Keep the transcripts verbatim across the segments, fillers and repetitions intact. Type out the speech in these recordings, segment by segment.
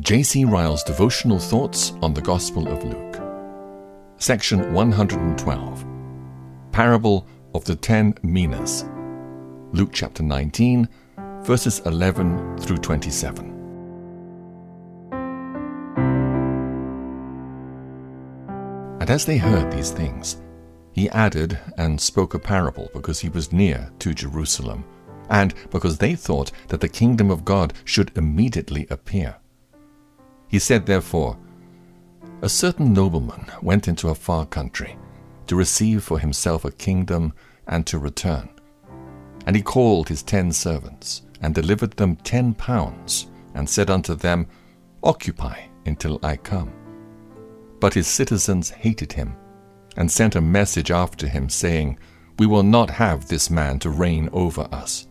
J C Ryle's Devotional Thoughts on the Gospel of Luke. Section one hundred twelve. Parable of the Ten Minas. Luke chapter nineteen, verses eleven through twenty-seven. And as they heard these things, he added and spoke a parable, because he was near to Jerusalem, and because they thought that the kingdom of God should immediately appear. He said, therefore, a certain nobleman went into a far country to receive for himself a kingdom and to return. And he called his ten servants, and delivered them ten pounds, and said unto them, Occupy until I come. But his citizens hated him, and sent a message after him, saying, We will not have this man to reign over us.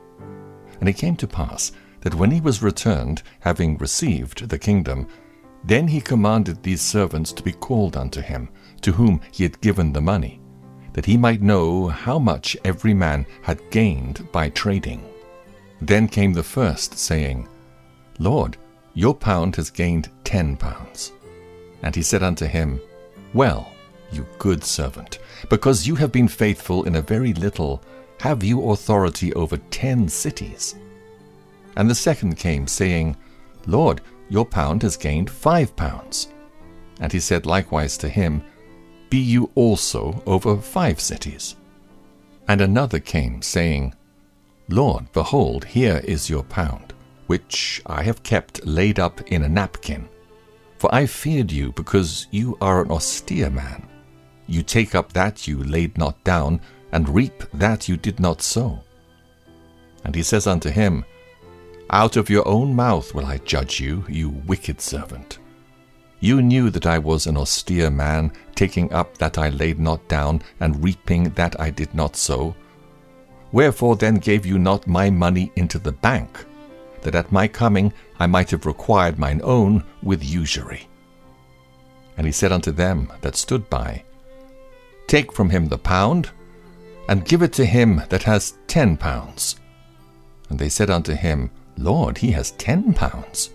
And it came to pass that when he was returned, having received the kingdom, then he commanded these servants to be called unto him, to whom he had given the money, that he might know how much every man had gained by trading. Then came the first, saying, Lord, your pound has gained ten pounds. And he said unto him, Well, you good servant, because you have been faithful in a very little, have you authority over ten cities? And the second came, saying, Lord, your pound has gained five pounds. And he said likewise to him, Be you also over five cities? And another came, saying, Lord, behold, here is your pound, which I have kept laid up in a napkin. For I feared you, because you are an austere man. You take up that you laid not down, and reap that you did not sow. And he says unto him, Out of your own mouth will I judge you, you wicked servant. You knew that I was an austere man, taking up that I laid not down, and reaping that I did not sow. Wherefore then gave you not my money into the bank, that at my coming I might have required mine own with usury? And he said unto them that stood by, Take from him the pound, and give it to him that has ten pounds. And they said unto him, Lord, he has ten pounds.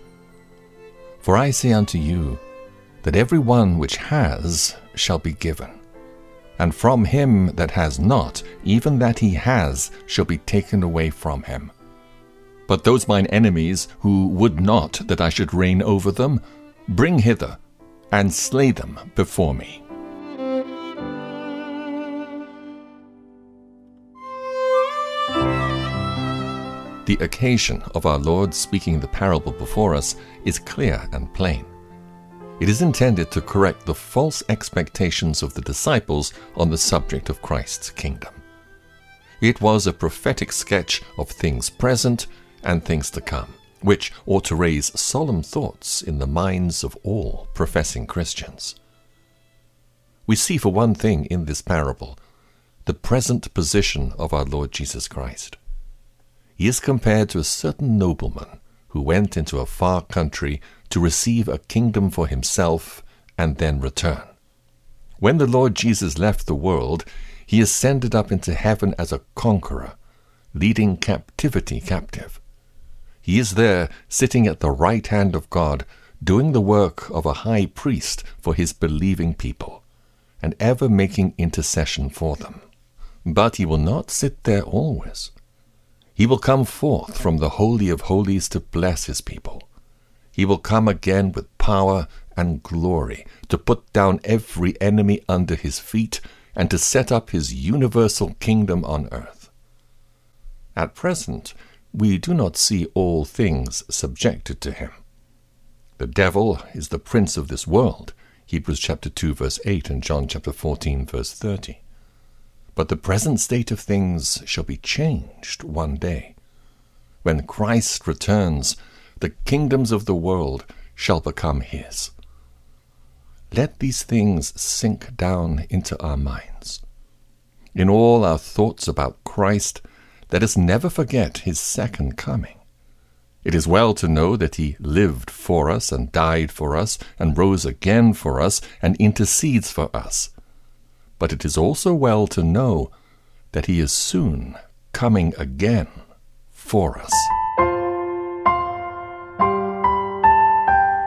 For I say unto you, that every one which has shall be given, and from him that has not, even that he has shall be taken away from him. But those mine enemies, who would not that I should reign over them, bring hither, and slay them before me. The occasion of our Lord speaking the parable before us is clear and plain. It is intended to correct the false expectations of the disciples on the subject of Christ's kingdom. It was a prophetic sketch of things present and things to come, which ought to raise solemn thoughts in the minds of all professing Christians. We see, for one thing, in this parable, the present position of our Lord Jesus Christ. He is compared to a certain nobleman who went into a far country to receive a kingdom for himself and then return. When the Lord Jesus left the world, he ascended up into heaven as a conqueror, leading captivity captive. He is there, sitting at the right hand of God, doing the work of a high priest for his believing people, and ever making intercession for them. But he will not sit there always. He will come forth from the Holy of Holies to bless his people. He will come again with power and glory to put down every enemy under his feet and to set up his universal kingdom on earth. At present, we do not see all things subjected to him. The devil is the prince of this world, Hebrews chapter two verse eight and John chapter fourteen verse thirty. But the present state of things shall be changed one day. When Christ returns, the kingdoms of the world shall become his. Let these things sink down into our minds. In all our thoughts about Christ, let us never forget his second coming. It is well to know that he lived for us and died for us and rose again for us and intercedes for us. But it is also well to know that he is soon coming again for us.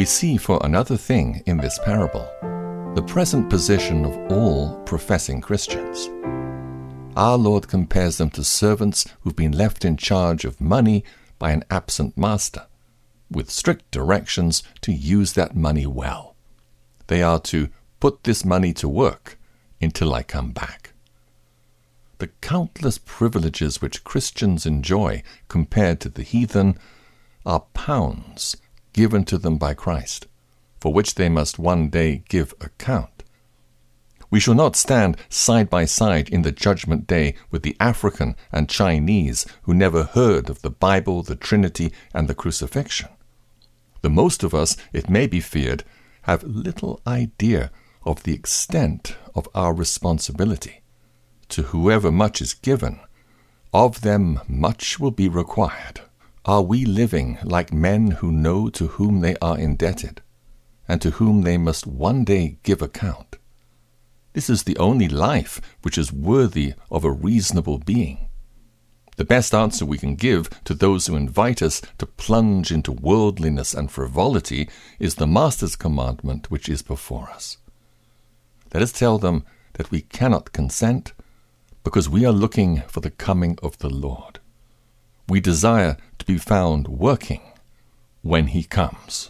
We see for another thing in this parable the present position of all professing Christians. Our Lord compares them to servants who've been left in charge of money by an absent master, with strict directions to use that money well. They are to put this money to work until I come back. The countless privileges which Christians enjoy compared to the heathen are pounds given to them by Christ, for which they must one day give account. We shall not stand side by side in the judgment day with the African and Chinese who never heard of the Bible, the Trinity, and the crucifixion. The most of us, it may be feared, have little idea of the extent of our responsibility. To whoever much is given, of them much will be required. Are we living like men who know to whom they are indebted, and to whom they must one day give account? This is the only life which is worthy of a reasonable being. The best answer we can give to those who invite us to plunge into worldliness and frivolity is the Master's commandment which is before us. Let us tell them that we cannot consent because we are looking for the coming of the Lord. We desire to be found working when he comes.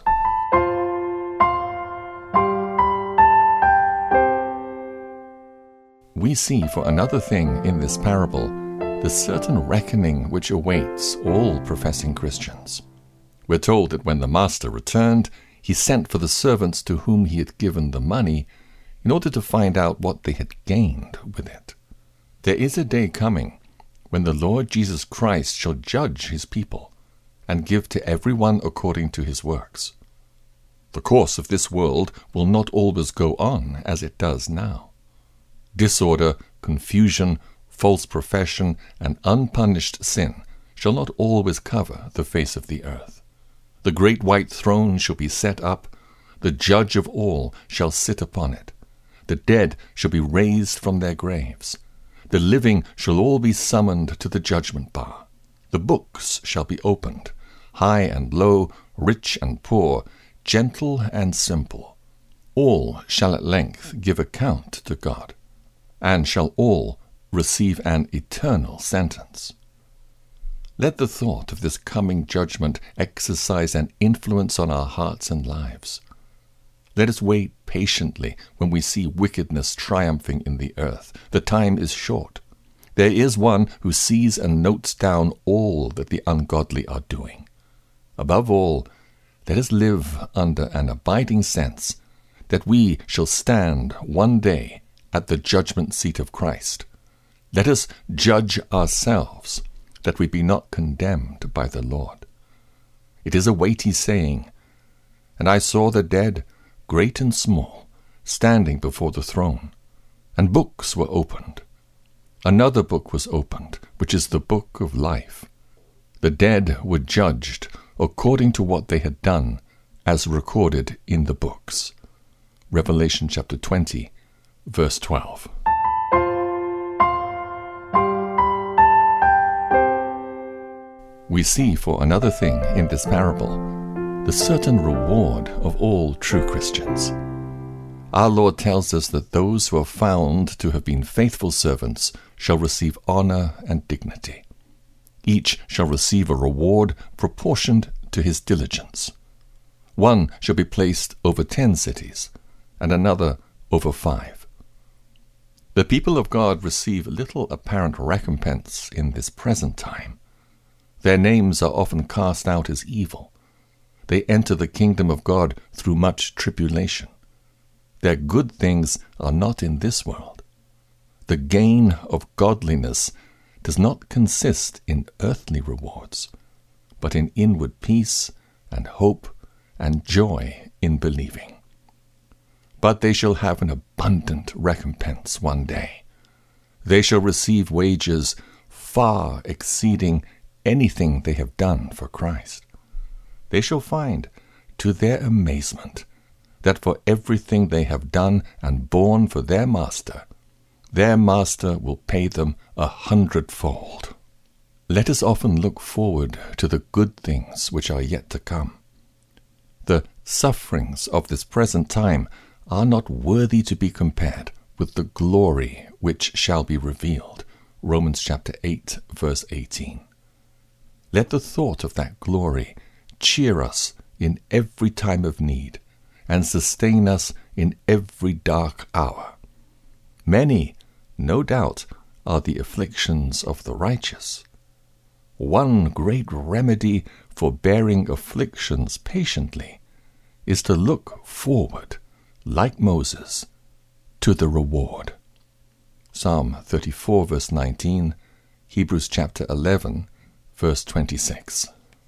We see for another thing in this parable the certain reckoning which awaits all professing Christians. We're told that when the master returned, he sent for the servants to whom he had given the money in order to find out what they had gained with it. There is a day coming when the Lord Jesus Christ shall judge his people and give to everyone according to his works. The course of this world will not always go on as it does now. Disorder, confusion, false profession, and unpunished sin shall not always cover the face of the earth. The great white throne shall be set up, the judge of all shall sit upon it. The dead shall be raised from their graves. The living shall all be summoned to the judgment bar. The books shall be opened, high and low, rich and poor, gentle and simple. All shall at length give account to God, and shall all receive an eternal sentence. Let the thought of this coming judgment exercise an influence on our hearts and lives. Let us wait patiently when we see wickedness triumphing in the earth. The time is short. There is one who sees and notes down all that the ungodly are doing. Above all, let us live under an abiding sense that we shall stand one day at the judgment seat of Christ. Let us judge ourselves, that we be not condemned by the Lord. It is a weighty saying, "And I saw the dead, great and small, standing before the throne, and books were opened. Another book was opened, which is the book of life. The dead were judged according to what they had done, as recorded in the books." Revelation chapter twenty, verse twelve. We see for another thing in this parable the certain reward of all true Christians. Our Lord tells us that those who are found to have been faithful servants shall receive honor and dignity. Each shall receive a reward proportioned to his diligence. One shall be placed over ten cities, and another over five. The people of God receive little apparent recompense in this present time. Their names are often cast out as evil. They enter the kingdom of God through much tribulation. Their good things are not in this world. The gain of godliness does not consist in earthly rewards, but in inward peace and hope and joy in believing. But they shall have an abundant recompense one day. They shall receive wages far exceeding anything they have done for Christ. They shall find, to their amazement, that for everything they have done and borne for their master, their master will pay them a hundredfold. Let us often look forward to the good things which are yet to come. The sufferings of this present time are not worthy to be compared with the glory which shall be revealed. Romans chapter eight, verse eighteen. Let the thought of that glory cheer us in every time of need and sustain us in every dark hour. Many, no doubt, are the afflictions of the righteous. One great remedy for bearing afflictions patiently is to look forward, like Moses, to the reward. Psalm thirty-four, verse nineteen, Hebrews chapter eleven, verse twenty-six.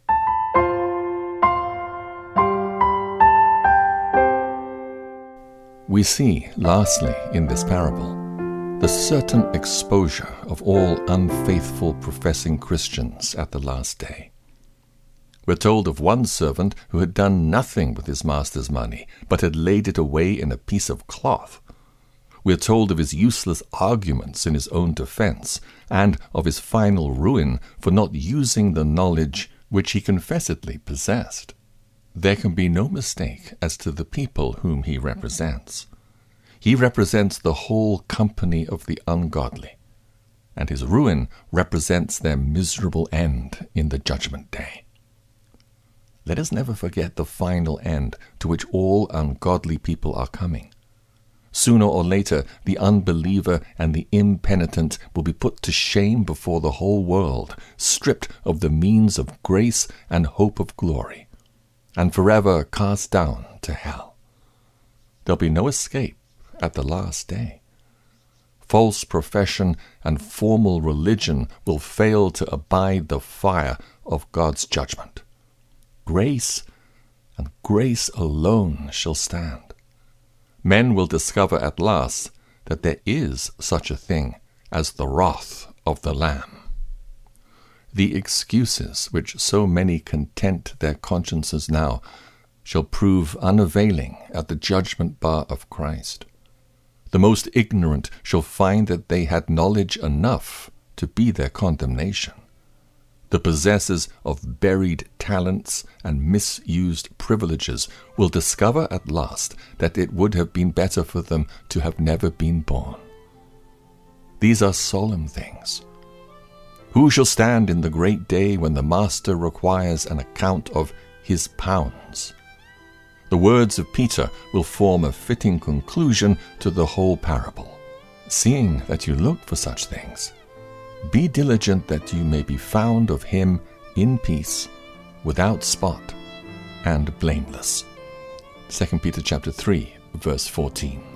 We see, lastly, in this parable, the certain exposure of all unfaithful professing Christians at the last day. We're told of one servant who had done nothing with his master's money, but had laid it away in a piece of cloth. We're told of his useless arguments in his own defense, and of his final ruin for not using the knowledge which he confessedly possessed. There can be no mistake as to the people whom he represents. He represents the whole company of the ungodly, and his ruin represents their miserable end in the judgment day. Let us never forget the final end to which all ungodly people are coming. Sooner or later, the unbeliever and the impenitent will be put to shame before the whole world, stripped of the means of grace and hope of glory, and forever cast down to hell. There'll be no escape at the last day. False profession and formal religion will fail to abide the fire of God's judgment. Grace, and grace alone, shall stand. Men will discover at last that there is such a thing as the wrath of the Lamb. The excuses which so many content their consciences now shall prove unavailing at the judgment bar of Christ. The most ignorant shall find that they had knowledge enough to be their condemnation. The possessors of buried talents and misused privileges will discover at last that it would have been better for them to have never been born. These are solemn things. Who shall stand in the great day when the Master requires an account of his pounds? The words of Peter will form a fitting conclusion to the whole parable. Seeing that you look for such things, be diligent that you may be found of him in peace, without spot, and blameless. Second Peter chapter three, verse fourteen.